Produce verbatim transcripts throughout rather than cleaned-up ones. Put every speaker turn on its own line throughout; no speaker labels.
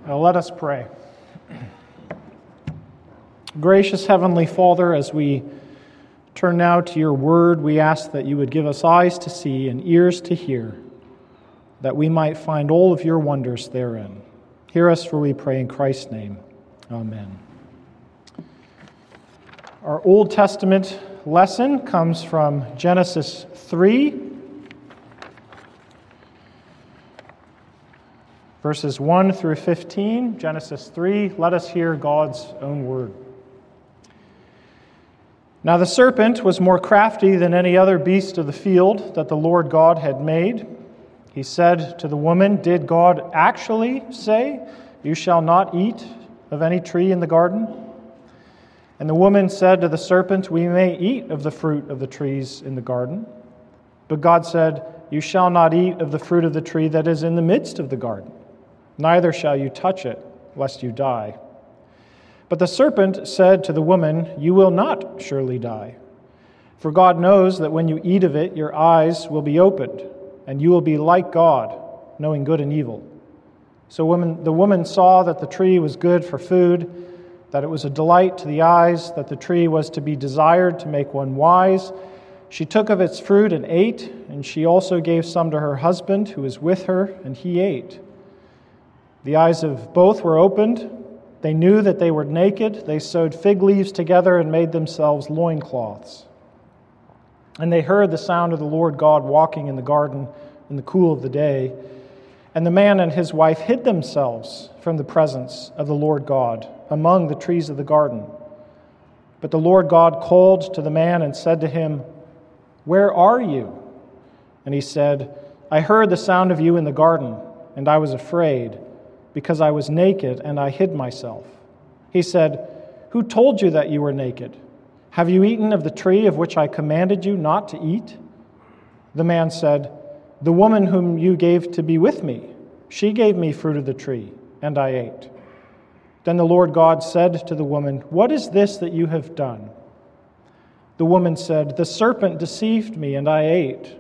Now let us pray. Gracious Heavenly Father, as we turn now to your word, we ask that you would give us eyes to see and ears to hear, that we might find all of your wonders therein. Hear us, for we pray in Christ's name. Amen. Our Old Testament lesson comes from Genesis three, verses one through fifteen. Genesis three, let us hear God's own word. Now the serpent was more crafty than any other beast of the field that the Lord God had made. He said to the woman, "Did God actually say, 'You shall not eat of any tree in the garden'?" And the woman said to the serpent, "We may eat of the fruit of the trees in the garden." But God said, "You shall not eat of the fruit of the tree that is in the midst of the garden, neither shall you touch it, lest you die." But the serpent said to the woman, "You will not surely die. For God knows that when you eat of it, your eyes will be opened, and you will be like God, knowing good and evil." So woman, the woman saw that the tree was good for food, that it was a delight to the eyes, that the tree was to be desired to make one wise. She took of its fruit and ate, and she also gave some to her husband who was with her, and he ate. The eyes of both were opened. They knew that they were naked. They sewed fig leaves together and made themselves loincloths. And they heard the sound of the Lord God walking in the garden in the cool of the day. And the man and his wife hid themselves from the presence of the Lord God among the trees of the garden. But the Lord God called to the man and said to him, "Where are you?" And he said, "I heard the sound of you in the garden, and I was afraid, because I was naked and I hid myself." He said, "Who told you that you were naked? Have you eaten of the tree of which I commanded you not to eat?" The man said, "The woman whom you gave to be with me, she gave me fruit of the tree, and I ate." Then the Lord God said to the woman, "What is this that you have done?" The woman said, "The serpent deceived me, and I ate."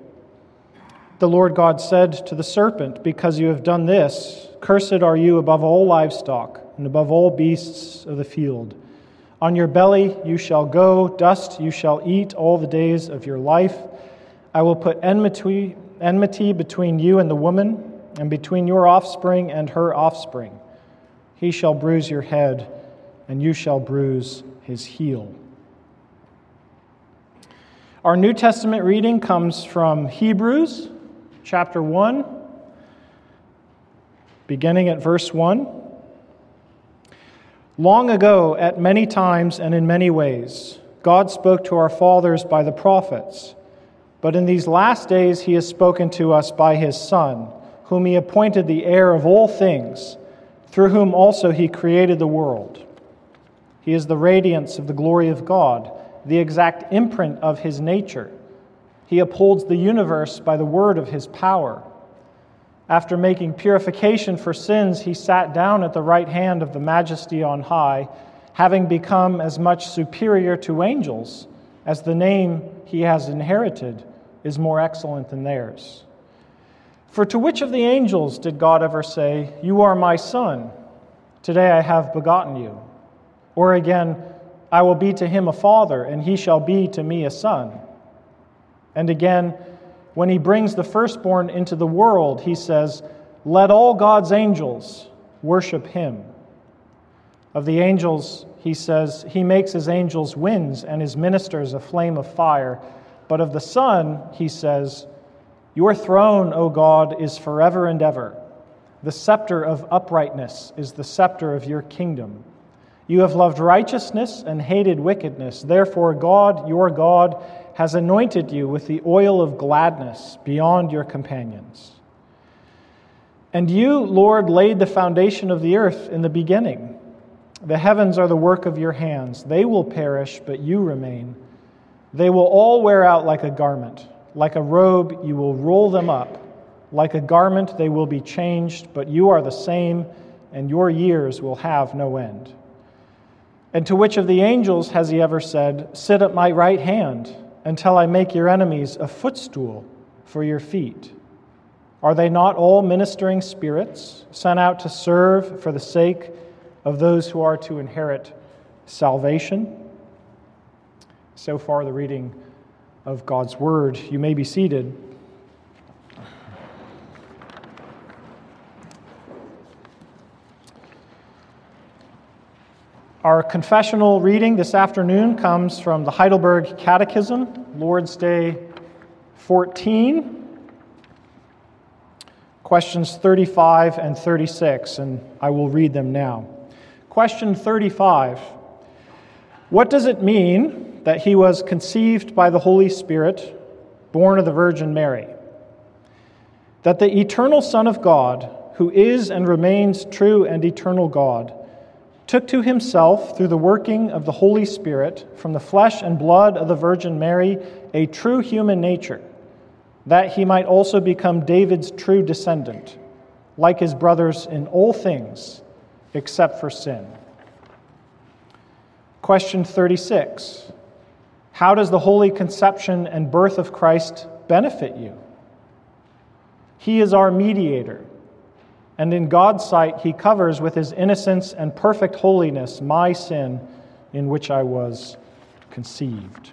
The Lord God said to the serpent, "Because you have done this, cursed are you above all livestock and above all beasts of the field. On your belly you shall go, dust you shall eat all the days of your life. I will put enmity, enmity between you and the woman, and between your offspring and her offspring. He shall bruise your head, and you shall bruise his heel." Our New Testament reading comes from Hebrews chapter one, beginning at verse one. "Long ago, at many times and in many ways, God spoke to our fathers by the prophets. But in these last days he has spoken to us by his Son, whom he appointed the heir of all things, through whom also he created the world. He is the radiance of the glory of God, the exact imprint of his nature. He upholds the universe by the word of his power. After making purification for sins, he sat down at the right hand of the Majesty on high, having become as much superior to angels as the name he has inherited is more excellent than theirs. For to which of the angels did God ever say, 'You are my son, today I have begotten you'? Or again, 'I will be to him a father, and he shall be to me a son'? And again, when he brings the firstborn into the world, he says, 'Let all God's angels worship him.' Of the angels, he says, 'He makes his angels winds and his ministers a flame of fire.' But of the Son, he says, 'Your throne, O God, is forever and ever. The scepter of uprightness is the scepter of your kingdom. You have loved righteousness and hated wickedness. Therefore, God, your God, has anointed you with the oil of gladness beyond your companions. And you, Lord, laid the foundation of the earth in the beginning. The heavens are the work of your hands. They will perish, but you remain. They will all wear out like a garment. Like a robe, you will roll them up. Like a garment, they will be changed, but you are the same, and your years will have no end. And to which of the angels has he ever said, 'Sit at my right hand, until I make your enemies a footstool for your feet'? Are they not all ministering spirits sent out to serve for the sake of those who are to inherit salvation? So far, the reading of God's Word. You may be seated. Our confessional reading this afternoon comes from the Heidelberg Catechism, Lord's Day fourteen, questions thirty-five and thirty-six, and I will read them now. Question thirty-five. What does it mean that he was conceived by the Holy Spirit, born of the Virgin Mary? That the eternal Son of God, who is and remains true and eternal God, took to himself, through the working of the Holy Spirit, from the flesh and blood of the Virgin Mary, a true human nature, that he might also become David's true descendant, like his brothers in all things, except for sin. Question thirty-six. How does the holy conception and birth of Christ benefit you? He is our mediator, and in God's sight, he covers with his innocence and perfect holiness my sin in which I was conceived.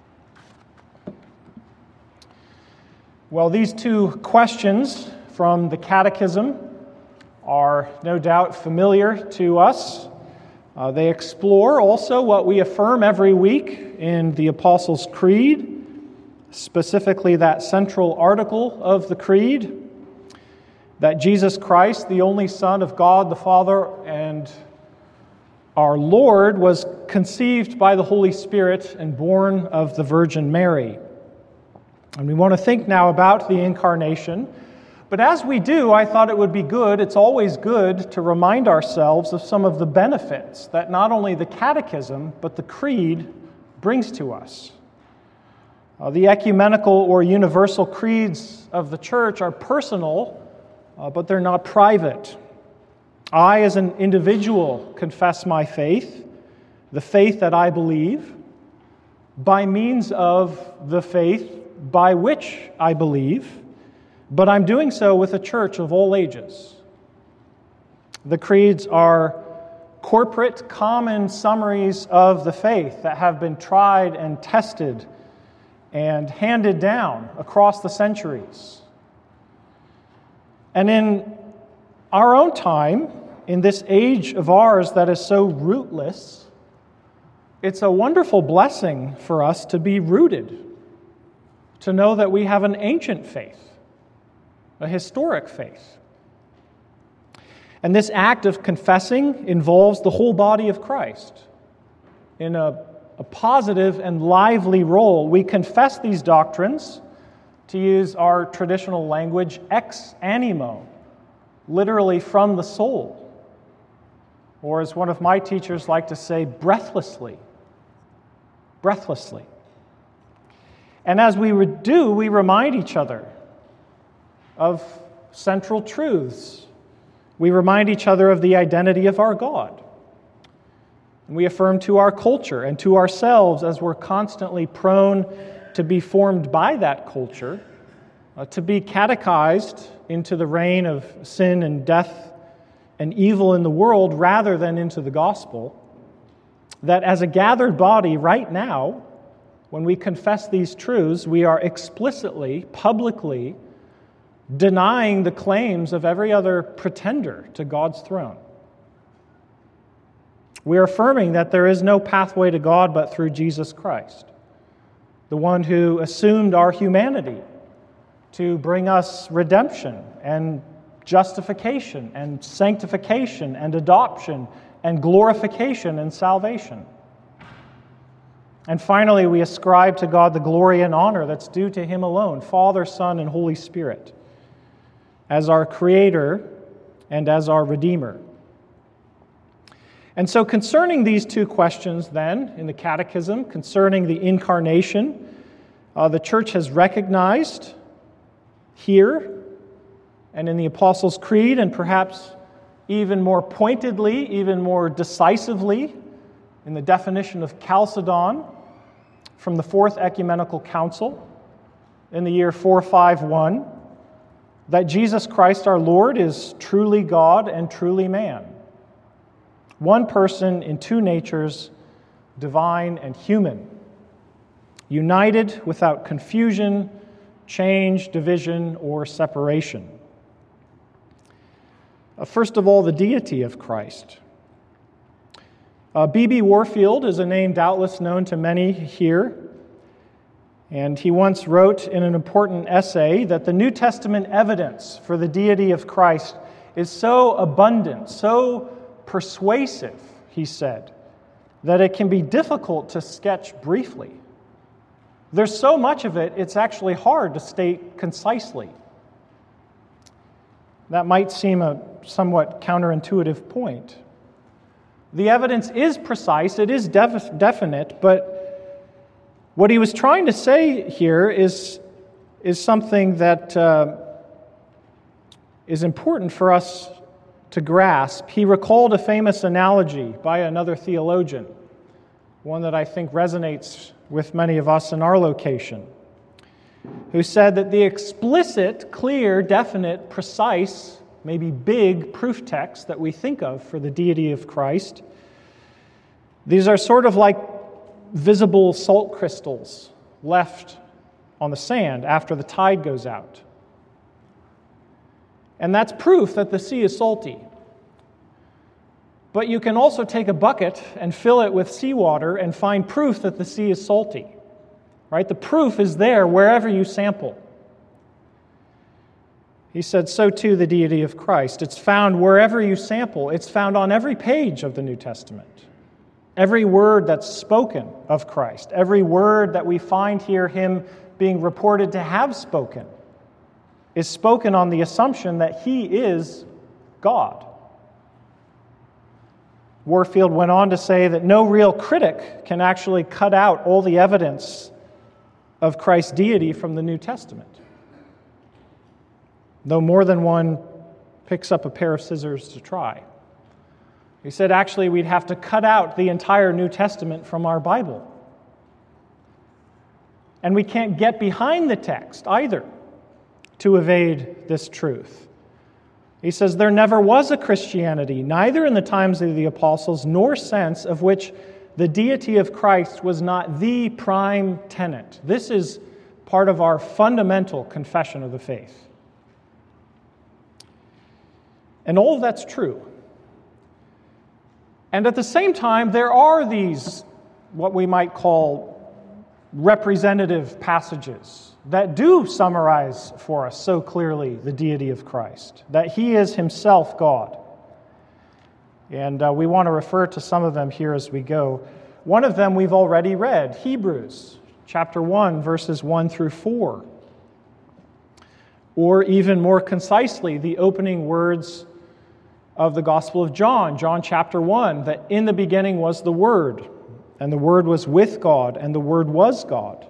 Well, these two questions from the Catechism are no doubt familiar to us. Uh, they explore also what we affirm every week in the Apostles' Creed, specifically that central article of the Creed, that Jesus Christ, the only Son of God the Father and our Lord, was conceived by the Holy Spirit and born of the Virgin Mary. And we want to think now about the Incarnation. But as we do, I thought it would be good, it's always good to remind ourselves of some of the benefits that not only the Catechism, but the Creed brings to us. Uh, the ecumenical or universal creeds of the Church are personal, Uh, but they're not private. I, as an individual, confess my faith, the faith that I believe, by means of the faith by which I believe, but I'm doing so with a church of all ages. The creeds are corporate, common summaries of the faith that have been tried and tested and handed down across the centuries. And in our own time, in this age of ours that is so rootless, it's a wonderful blessing for us to be rooted, to know that we have an ancient faith, a historic faith. And this act of confessing involves the whole body of Christ in a, a positive and lively role. We confess these doctrines, to use our traditional language, ex animo, literally from the soul. Or as one of my teachers liked to say, breathlessly. Breathlessly. And as we do, we remind each other of central truths. We remind each other of the identity of our God. And we affirm to our culture and to ourselves, as we're constantly prone to be formed by that culture, uh, to be catechized into the reign of sin and death and evil in the world rather than into the gospel, that as a gathered body right now, when we confess these truths, we are explicitly, publicly denying the claims of every other pretender to God's throne. We are affirming that there is no pathway to God but through Jesus Christ, the one who assumed our humanity to bring us redemption and justification and sanctification and adoption and glorification and salvation. And finally, we ascribe to God the glory and honor that's due to Him alone, Father, Son, and Holy Spirit, as our Creator and as our Redeemer. And so concerning these two questions then, in the Catechism, concerning the Incarnation, uh, the Church has recognized here and in the Apostles' Creed, and perhaps even more pointedly, even more decisively, in the definition of Chalcedon from the Fourth Ecumenical Council in the year four fifty-one, that Jesus Christ our Lord is truly God and truly man. One person in two natures, divine and human, united without confusion, change, division, or separation. Uh, first of all, the deity of Christ. Uh, B B Warfield is a name doubtless known to many here, and he once wrote in an important essay that the New Testament evidence for the deity of Christ is so abundant, so persuasive, he said, that it can be difficult to sketch briefly. There's so much of it, it's actually hard to state concisely. That might seem a somewhat counterintuitive point. The evidence is precise, it is def- definite, but what he was trying to say here is, is something that uh, is important for us to grasp. He recalled a famous analogy by another theologian, one that I think resonates with many of us in our location, who said that the explicit, clear, definite, precise, maybe big proof text that we think of for the deity of Christ, these are sort of like visible salt crystals left on the sand after the tide goes out. And that's proof that the sea is salty. But you can also take a bucket and fill it with seawater and find proof that the sea is salty. Right? The proof is there wherever you sample. He said, so too the deity of Christ. It's found wherever you sample. It's found on every page of the New Testament. Every word that's spoken of Christ, every word that we find here him being reported to have spoken, is spoken on the assumption that he is God. Warfield went on to say that no real critic can actually cut out all the evidence of Christ's deity from the New Testament, though more than one picks up a pair of scissors to try. He said, actually, we'd have to cut out the entire New Testament from our Bible. And we can't get behind the text either to evade this truth. He says, there never was a Christianity, neither in the times of the apostles nor since, of which the deity of Christ was not the prime tenet. This is part of our fundamental confession of the faith. And all of that's true. And at the same time, there are these, what we might call representative passages that do summarize for us so clearly the deity of Christ, that he is himself God. And uh, we want to refer to some of them here as we go. One of them we've already read, Hebrews chapter one, verses one through four. Or even more concisely, the opening words of the Gospel of John, John chapter one, that in the beginning was the Word, and the Word was with God, and the Word was God.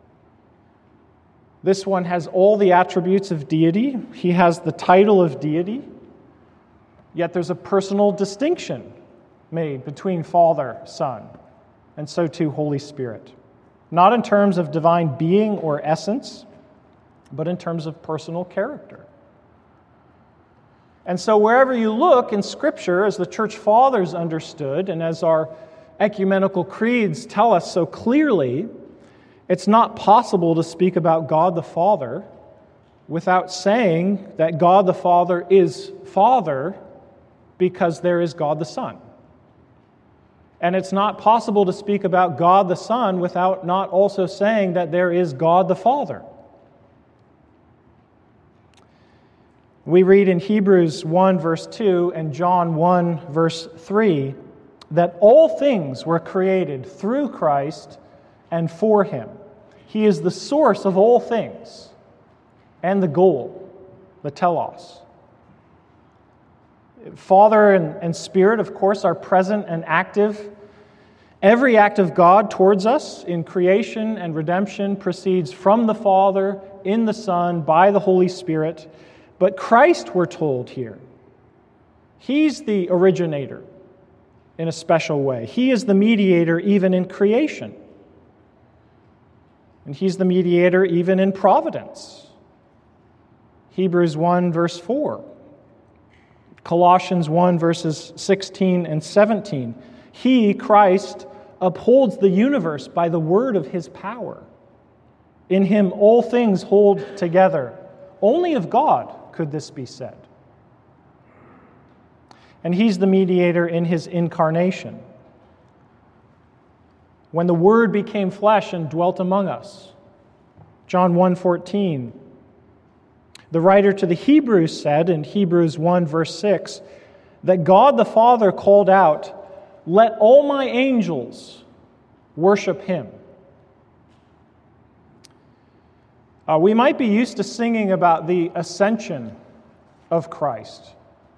This one has all the attributes of deity. He has the title of deity, yet there's a personal distinction made between Father, Son, and so too Holy Spirit. Not in terms of divine being or essence, but in terms of personal character. And so wherever you look in Scripture, as the Church Fathers understood, and as our ecumenical creeds tell us so clearly, it's not possible to speak about God the Father without saying that God the Father is Father because there is God the Son. And it's not possible to speak about God the Son without not also saying that there is God the Father. We read in Hebrews one, verse two, and John one, verse three, that all things were created through Christ and for him. He is the source of all things and the goal, the telos. Father and, and Spirit, of course, are present and active. Every act of God towards us in creation and redemption proceeds from the Father, in the Son, by the Holy Spirit. But Christ, we're told here, he's the originator in a special way. He is the mediator even in creation. And he's the mediator even in providence. Hebrews one, verse four. Colossians one, verses sixteen and seventeen. He, Christ, upholds the universe by the word of his power. In him all things hold together. Only of God could this be said. And he's the mediator in his incarnation. When the Word became flesh and dwelt among us. John one fourteen. The writer to the Hebrews said in Hebrews one, verse six, that God the Father called out, "Let all my angels worship him." Uh, we might be used to singing about the ascension of Christ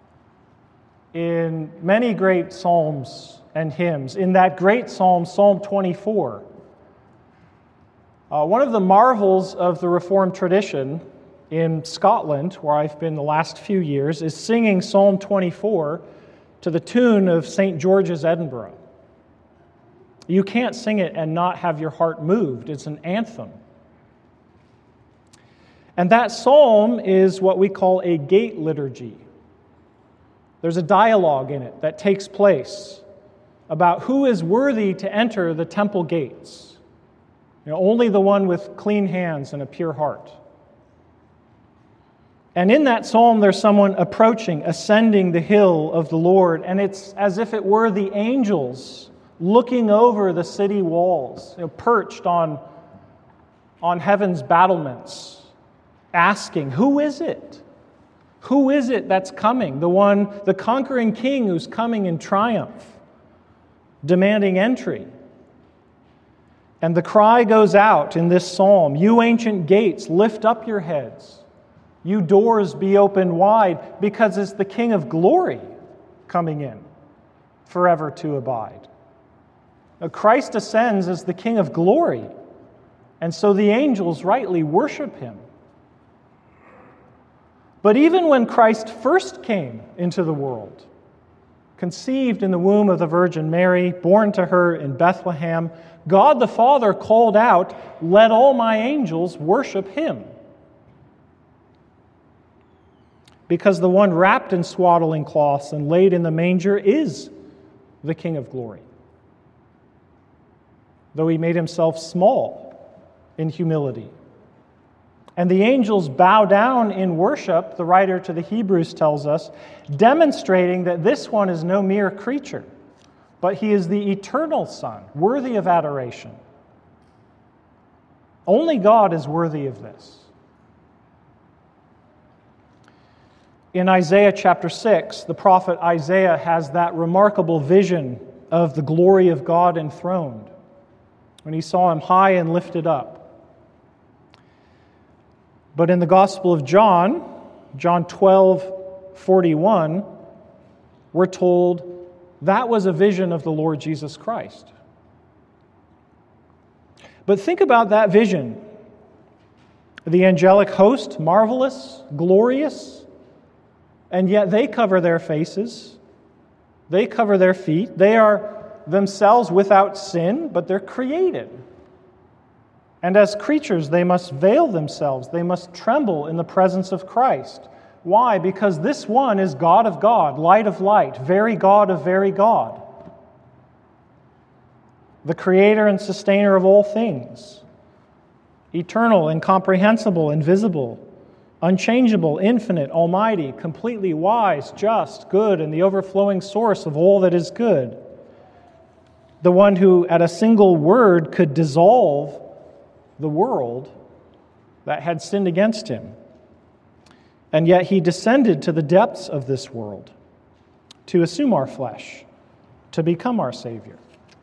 in many great psalms and hymns. In that great psalm, Psalm twenty-four, uh, one of the marvels of the Reformed tradition in Scotland, where I've been the last few years, is singing Psalm twenty-four to the tune of Saint George's Edinburgh. You can't sing it and not have your heart moved. It's an anthem. And that psalm is what we call a gate liturgy. There's a dialogue in it that takes place about who is worthy to enter the temple gates. You know, only the one with clean hands and a pure heart. And in that psalm, there's someone approaching, ascending the hill of the Lord, and it's as if it were the angels looking over the city walls, you know, perched on, on heaven's battlements, asking, who is it? Who is it that's coming? The one, the conquering king who's coming in triumph, demanding entry. And the cry goes out in this psalm, "You ancient gates, lift up your heads. You doors, be opened wide, because it's the King of glory coming in, forever to abide." Now, Christ ascends as the King of glory, and so the angels rightly worship him. But even when Christ first came into the world, conceived in the womb of the Virgin Mary, born to her in Bethlehem, God the Father called out, "Let all my angels worship him." Because the one wrapped in swaddling cloths and laid in the manger is the King of glory. Though he made himself small in humility. And the angels bow down in worship, the writer to the Hebrews tells us, demonstrating that this one is no mere creature, but he is the eternal Son, worthy of adoration. Only God is worthy of this. In Isaiah chapter six, the prophet Isaiah has that remarkable vision of the glory of God enthroned, when he saw him high and lifted up. But in the Gospel of John, John twelve forty-one, we're told that was a vision of the Lord Jesus Christ. But think about that vision. The angelic host, marvelous, glorious, and yet they cover their faces. They cover their feet. They are themselves without sin, but they're created. And as creatures, they must veil themselves. They must tremble in the presence of Christ. Why? Because this one is God of God, light of light, very God of very God. The creator and sustainer of all things. Eternal, incomprehensible, invisible, unchangeable, infinite, almighty, completely wise, just, good, and the overflowing source of all that is good. The one who, at a single word, could dissolve the world that had sinned against him. And yet he descended to the depths of this world to assume our flesh, to become our Savior.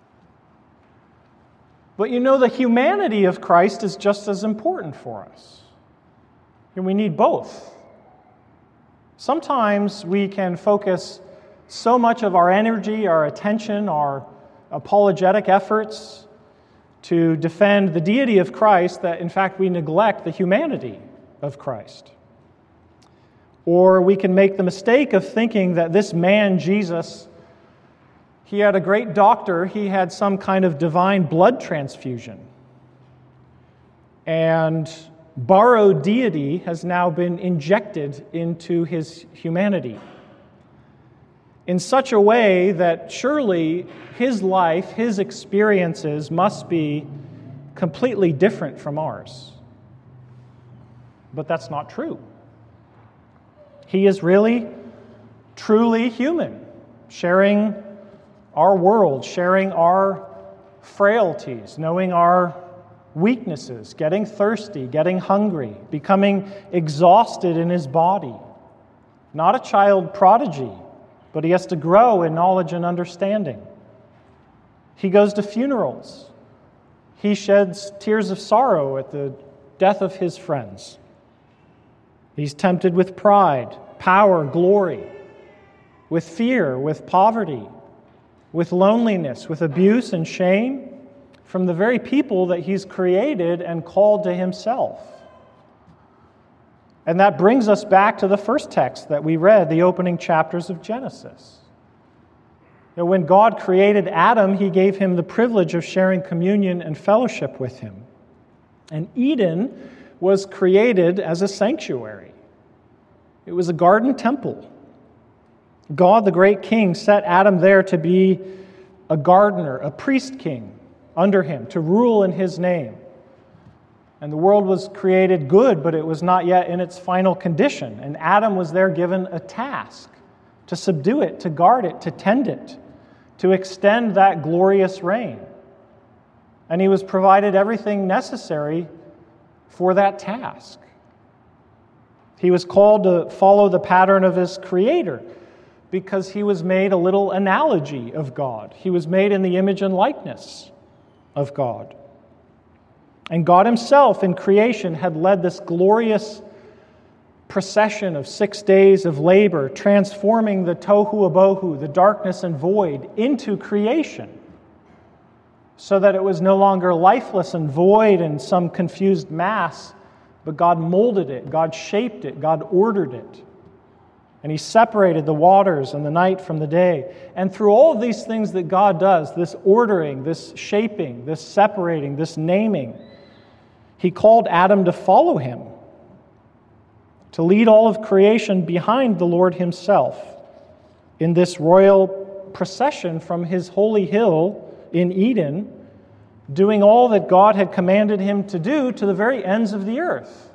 But you know, the humanity of Christ is just as important for us. And we need both. Sometimes we can focus so much of our energy, our attention, our apologetic efforts to defend the deity of Christ that, in fact, we neglect the humanity of Christ. Or we can make the mistake of thinking that this man, Jesus, he had a great doctor, he had some kind of divine blood transfusion. And borrowed deity has now been injected into his humanity in such a way that surely his life, his experiences must be completely different from ours. But that's not true. He is really, truly human, sharing our world, sharing our frailties, knowing our weaknesses, getting thirsty, getting hungry, becoming exhausted in his body. Not a child prodigy, but he has to grow in knowledge and understanding. He goes to funerals. He sheds tears of sorrow at the death of his friends. He's tempted with pride, power, glory, with fear, with poverty, with loneliness, with abuse and shame from the very people that he's created and called to himself. And that brings us back to the first text that we read, the opening chapters of Genesis. You know, when God created Adam, he gave him the privilege of sharing communion and fellowship with him. And Eden was created as a sanctuary. It was a garden temple. God, the great king, set Adam there to be a gardener, a priest king under him, to rule in his name. And the world was created good, but it was not yet in its final condition. And Adam was there given a task to subdue it, to guard it, to tend it, to extend that glorious reign. And he was provided everything necessary for that task. He was called to follow the pattern of his Creator because he was made a little analogy of God. He was made in the image and likeness of God. And God himself in creation had led this glorious procession of six days of labor, transforming the tohu abohu, the darkness and void, into creation, so that it was no longer lifeless and void and some confused mass, but God molded it, God shaped it, God ordered it. And he separated the waters and the night from the day. And through all of these things that God does, this ordering, this shaping, this separating, this naming, he called Adam to follow him, to lead all of creation behind the Lord himself in this royal procession from his holy hill in Eden, doing all that God had commanded him to do to the very ends of the earth.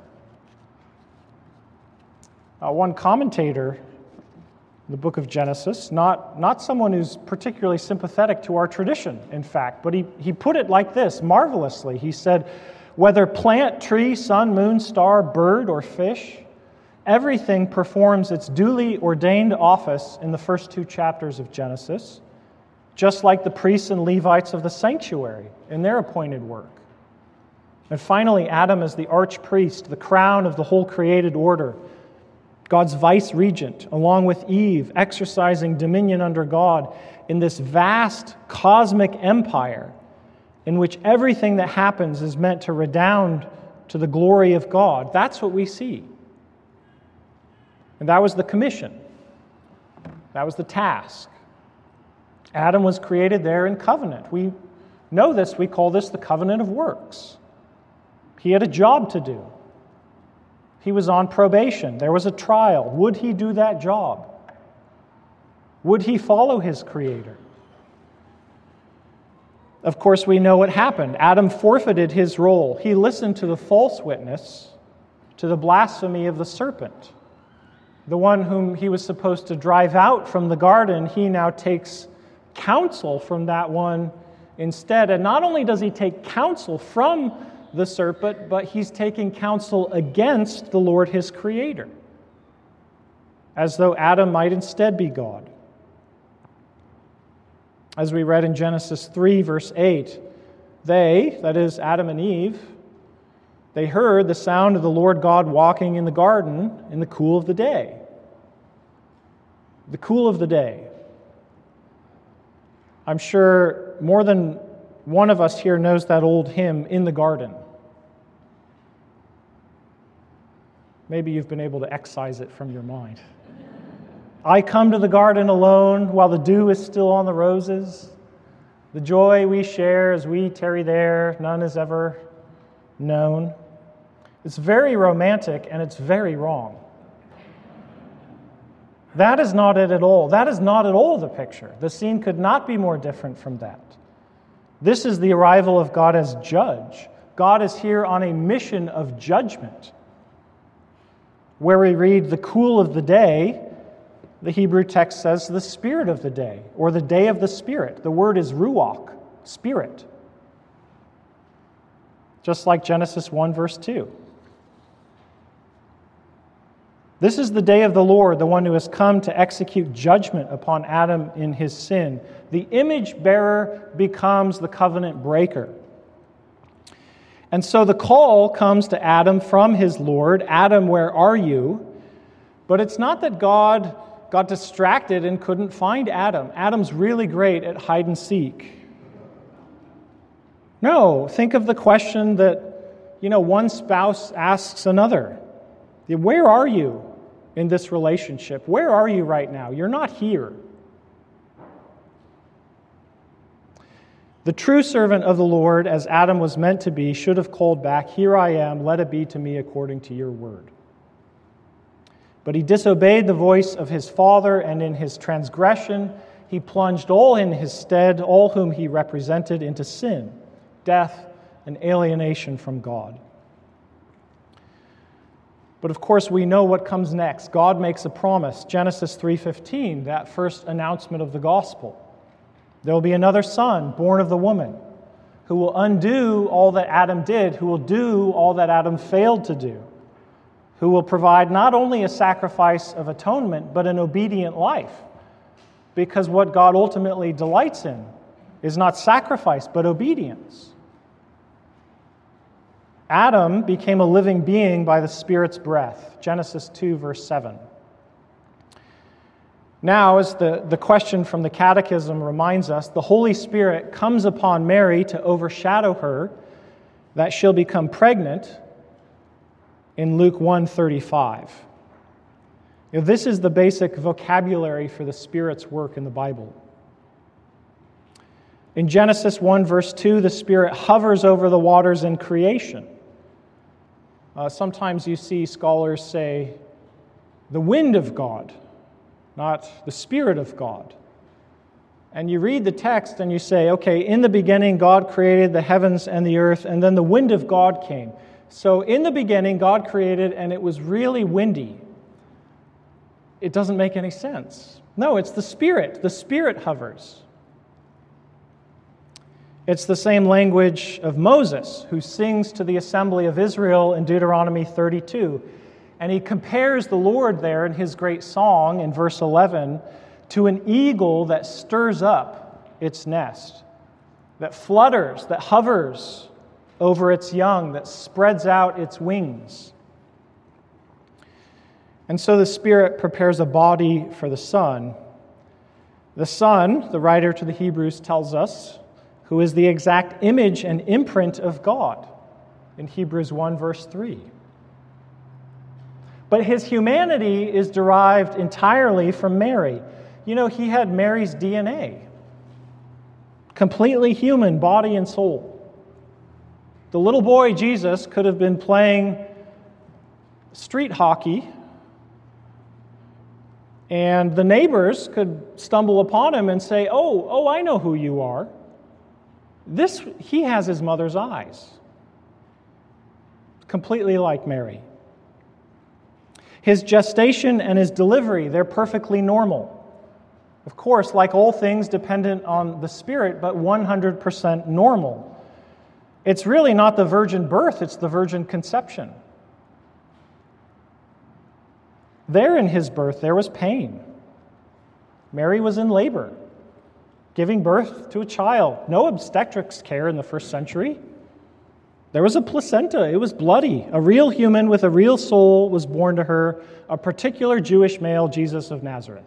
Uh, one commentator in the book of Genesis, not, not someone who's particularly sympathetic to our tradition, in fact, but he, he put it like this, marvelously. He said, whether plant, tree, sun, moon, star, bird, or fish, everything performs its duly ordained office in the first two chapters of Genesis, just like the priests and Levites of the sanctuary in their appointed work. And finally, Adam as the archpriest, the crown of the whole created order, God's vice-regent, along with Eve, exercising dominion under God in this vast cosmic empire in which everything that happens is meant to redound to the glory of God. That's what we see. And that was the commission. That was the task. Adam was created there in covenant. We know this. We call this the covenant of works. He had a job to do. He was on probation. There was a trial. Would he do that job? Would he follow his Creator? Of course, we know what happened. Adam forfeited his role. He listened to the false witness, to the blasphemy of the serpent. The one whom he was supposed to drive out from the garden, he now takes counsel from that one instead. And not only does he take counsel from the serpent, but he's taking counsel against the Lord his Creator, as though Adam might instead be God. As we read in Genesis three, verse eight, they, that is Adam and Eve, they heard the sound of the Lord God walking in the garden in the cool of the day. The cool of the day. I'm sure more than one of us here knows that old hymn, In the Garden. Maybe you've been able to excise it from your mind. I come to the garden alone while the dew is still on the roses. The joy we share as we tarry there, none has ever known. It's very romantic, and it's very wrong. That is not it at all. That is not at all the picture. The scene could not be more different from that. This is the arrival of God as judge. God is here on a mission of judgment. Where we read the cool of the day, the Hebrew text says the spirit of the day, or the day of the Spirit. The word is ruach, spirit. Just like Genesis one, verse two. This is the day of the Lord, the one who has come to execute judgment upon Adam in his sin. The image bearer becomes the covenant breaker. And so the call comes to Adam from his Lord. Adam, where are you? But it's not that God got distracted and couldn't find Adam. Adam's really great at hide and seek. No, think of the question that, you know, one spouse asks another. Where are you in this relationship? Where are you right now? You're not here. The true servant of the Lord, as Adam was meant to be, should have called back, "Here I am, let it be to me according to your word." But he disobeyed the voice of his father, and in his transgression he plunged all in his stead, all whom he represented, into sin, death, and alienation from God. But of course, we know what comes next. God makes a promise. Genesis three fifteen, that first announcement of the gospel. There will be another son born of the woman who will undo all that Adam did, who will do all that Adam failed to do, who will provide not only a sacrifice of atonement, but an obedient life. Because what God ultimately delights in is not sacrifice, but obedience. Adam became a living being by the Spirit's breath. Genesis two, verse seven. Now, as the, the question from the Catechism reminds us, the Holy Spirit comes upon Mary to overshadow her, that she'll become pregnant, in Luke one thirty-five. You know, this is the basic vocabulary for the Spirit's work in the Bible. In Genesis one, verse two, the Spirit hovers over the waters in creation. Uh, sometimes you see scholars say, the wind of God, not the Spirit of God. And you read the text and you say, okay, in the beginning God created the heavens and the earth, and then the wind of God came. So in the beginning God created, and it was really windy. It doesn't make any sense. No, it's the Spirit. The Spirit hovers. It's the same language of Moses, who sings to the assembly of Israel in Deuteronomy thirty-two. And he compares the Lord there in his great song in verse eleven to an eagle that stirs up its nest, that flutters, that hovers over its young, that spreads out its wings. And so the Spirit prepares a body for the Son. The Son, the writer to the Hebrews tells us, who is the exact image and imprint of God in Hebrews one, verse three. But his humanity is derived entirely from Mary. You know, he had Mary's D N A. Completely human, body and soul. The little boy Jesus could have been playing street hockey, and the neighbors could stumble upon him and say, oh, oh, I know who you are. This, he has his mother's eyes. Completely like Mary. His gestation and his delivery, they're perfectly normal. Of course, like all things, dependent on the Spirit, but one hundred percent normal. It's really not the virgin birth, it's the virgin conception. There in his birth, there was pain. Mary was in labor, giving birth to a child. No obstetrics care in the first century. There was a placenta. It was bloody. A real human with a real soul was born to her, a particular Jewish male, Jesus of Nazareth.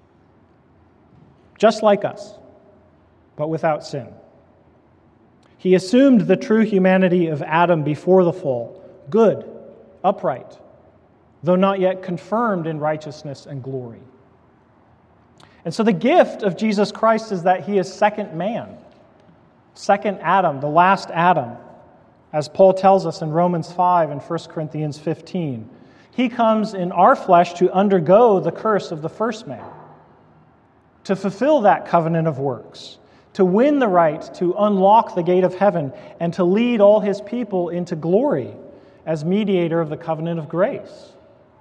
Just like us, but without sin. He assumed the true humanity of Adam before the fall, good, upright, though not yet confirmed in righteousness and glory. And so the gift of Jesus Christ is that he is second man, second Adam, the last Adam. as Paul tells us in Romans five and First Corinthians fifteen. He comes in our flesh to undergo the curse of the first man, to fulfill that covenant of works, to win the right to unlock the gate of heaven, and to lead all his people into glory as mediator of the covenant of grace.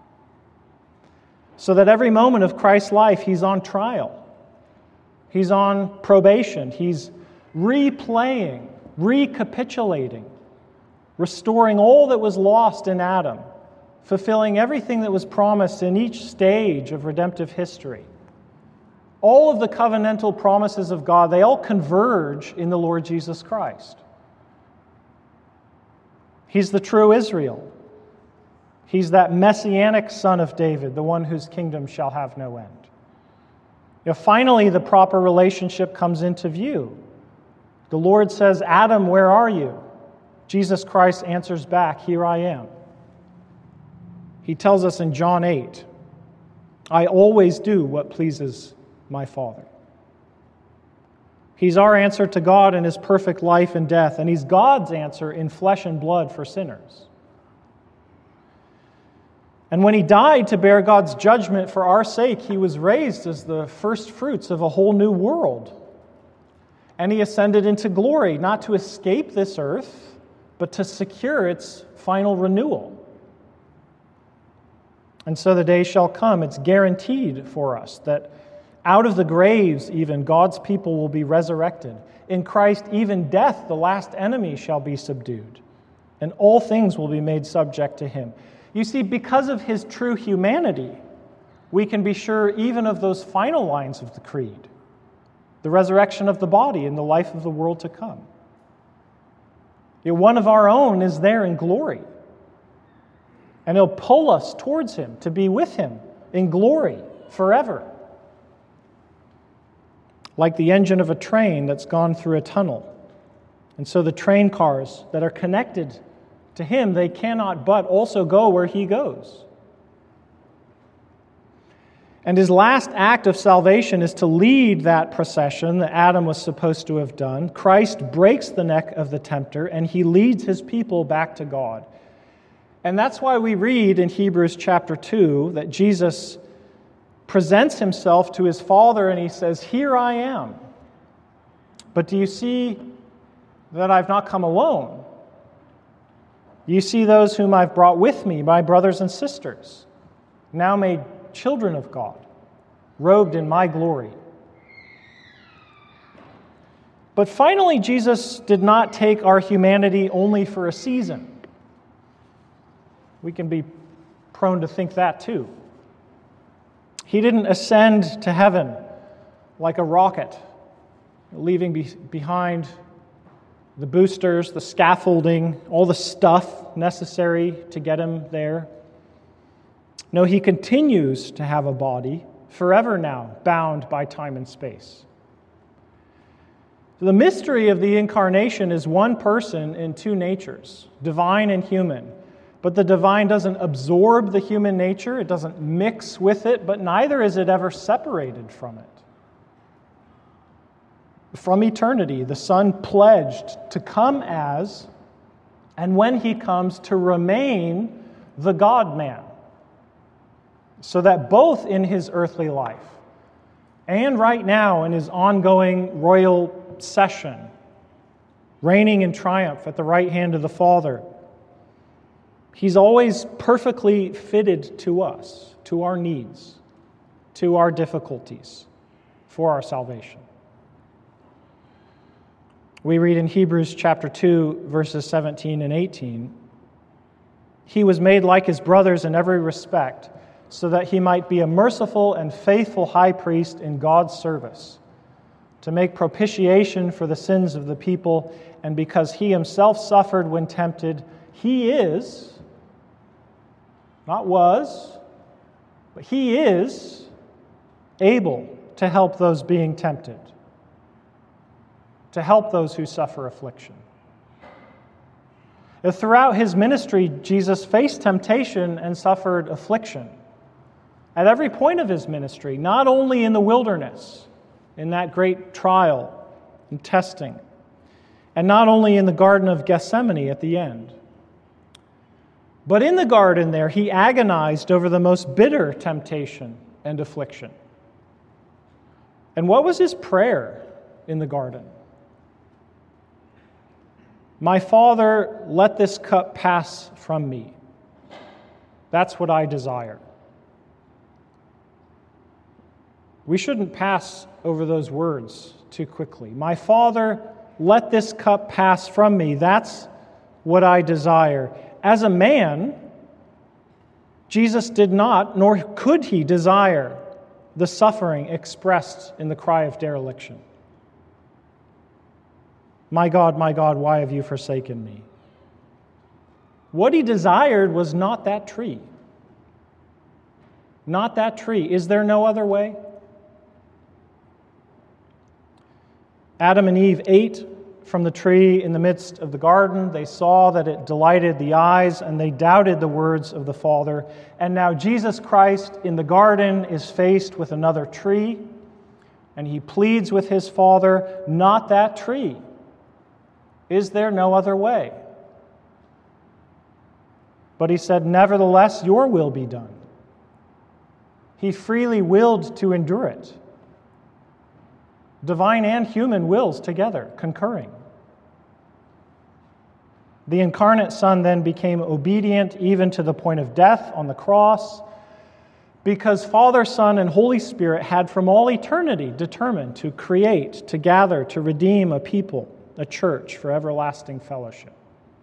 So that every moment of Christ's life, he's on trial. He's on probation. He's replaying, recapitulating, restoring all that was lost in Adam, fulfilling everything that was promised in each stage of redemptive history. All of the covenantal promises of God, they all converge in the Lord Jesus Christ. He's the true Israel. He's that messianic son of David, the one whose kingdom shall have no end. You know, finally, the proper relationship comes into view. The Lord says, "Adam, where are you?" Jesus Christ answers back, "Here I am." He tells us in John eight, "I always do what pleases my Father." He's our answer to God in his perfect life and death, and he's God's answer in flesh and blood for sinners. And when he died to bear God's judgment for our sake, he was raised as the first fruits of a whole new world. And he ascended into glory, not to escape this earth, but to secure its final renewal. And so the day shall come, it's guaranteed for us, that out of the graves even God's people will be resurrected. In Christ, even death, the last enemy, shall be subdued, and all things will be made subject to him. You see, because of his true humanity, we can be sure even of those final lines of the creed, the resurrection of the body and the life of the world to come. Yet one of our own is there in glory, and he'll pull us towards him to be with him in glory forever. Like the engine of a train that's gone through a tunnel. And so the train cars that are connected to him, they cannot but also go where he goes. And his last act of salvation is to lead that procession that Adam was supposed to have done. Christ breaks the neck of the tempter, and he leads his people back to God. And that's why we read in Hebrews chapter two that Jesus presents himself to his Father and he says, "Here I am. But do you see that I've not come alone? You see those whom I've brought with me, my brothers and sisters, now made children of God, robed in my glory." But finally, Jesus did not take our humanity only for a season. We can be prone to think that too. He didn't ascend to heaven like a rocket, leaving be- behind the boosters, the scaffolding, all the stuff necessary to get him there. No, he continues to have a body, forever now, bound by time and space. The mystery of the incarnation is one person in two natures, divine and human. But the divine doesn't absorb the human nature, it doesn't mix with it, but neither is it ever separated from it. From eternity, the Son pledged to come as, and when he comes, to remain the God-man, so that both in his earthly life and right now in his ongoing royal session, reigning in triumph at the right hand of the Father, he's always perfectly fitted to us, to our needs, to our difficulties, for our salvation. We read in Hebrews chapter two, verses seventeen and eighteen, "He was made like his brothers in every respect, so that he might be a merciful and faithful high priest in God's service, to make propitiation for the sins of the people, and because he himself suffered when tempted, he is," not was, but he is able to help those being tempted, to help those who suffer affliction. Throughout his ministry, Jesus faced temptation and suffered affliction. At every point of his ministry, not only in the wilderness, in that great trial and testing, And not only in the Garden of Gethsemane at the end, but in the garden there, he agonized over the most bitter temptation and affliction. And what was his prayer in the garden? My Father, let this cup pass from me. That's what I desire. We shouldn't pass over those words too quickly. My Father, let this cup pass from me. That's what I desire. As a man, Jesus did not, nor could he desire the suffering expressed in the cry of dereliction. My God, my God, why have you forsaken me? What he desired was not that tree. Not that tree. Is there no other way? Adam and Eve ate from the tree in the midst of the garden. They saw that it delighted the eyes, and they doubted the words of the Father. And now Jesus Christ in the garden is faced with another tree, and he pleads with his Father, not that tree. Is there no other way? But he said, nevertheless, your will be done. He freely willed to endure it. Divine and human wills together, concurring. The incarnate Son then became obedient even to the point of death on the cross, because Father, Son, and Holy Spirit had from all eternity determined to create, to gather, to redeem a people, a church for everlasting fellowship.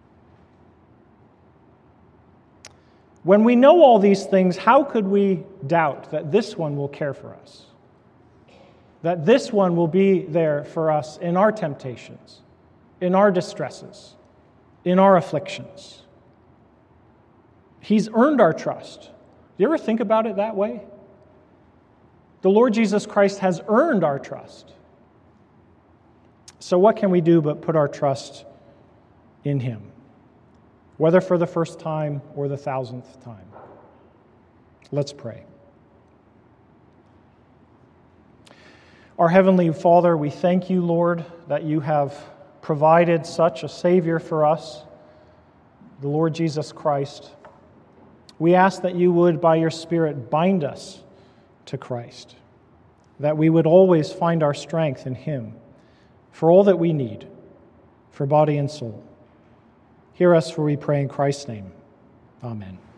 When we know all these things, how could we doubt that this one will care for us? That this one will be there for us in our temptations, in our distresses, in our afflictions. He's earned our trust. Do you ever think about it that way? The Lord Jesus Christ has earned our trust. So what can we do but put our trust in him, whether for the first time or the thousandth time? Let's pray. Our Heavenly Father, we thank you, Lord, that you have provided such a Savior for us, the Lord Jesus Christ. We ask that you would, by your Spirit, bind us to Christ, that we would always find our strength in him for all that we need, for body and soul. Hear us, for we pray in Christ's name. Amen.